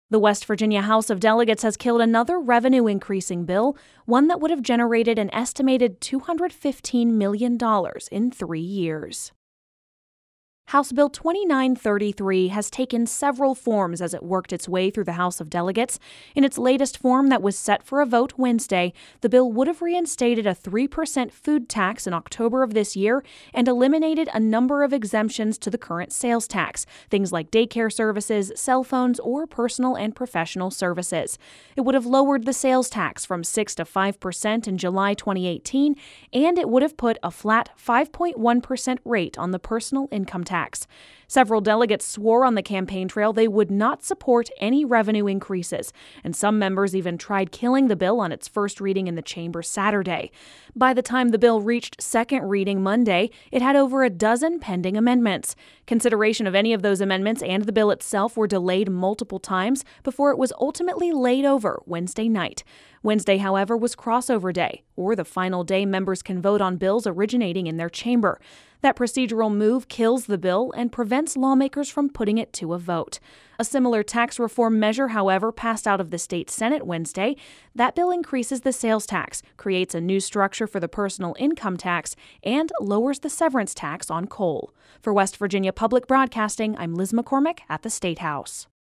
The West Virginia House of Delegates has killed another revenue-increasing bill, one that would have generated an estimated $215 million in 3 years. House Bill 2933 has taken several forms as it worked its way through the House of Delegates. In its latest form that was set for a vote Wednesday, the bill would have reinstated a 3% food tax in October of this year and eliminated a number of exemptions to the current sales tax, things like daycare services, cell phones, or personal and professional services. It would have lowered the sales tax from 6 to 5% in July 2018, and it would have put a flat 5.1% rate on the personal income tax. Several delegates swore on the campaign trail they would not support any revenue increases, and some members even tried killing the bill on its first reading in the chamber Saturday. By the time the bill reached second reading Monday, it had over a dozen pending amendments. Consideration of any of those amendments and the bill itself were delayed multiple times before it was ultimately laid over Wednesday night. Wednesday, however, was crossover day, or the final day members can vote on bills originating in their chamber. That procedural move kills the bill and prevents lawmakers from putting it to a vote. A similar tax reform measure, however, passed out of the state Senate Wednesday. That bill increases the sales tax, creates a new structure for the personal income tax, and lowers the severance tax on coal. For West Virginia Public Broadcasting, I'm Liz McCormick at the State House.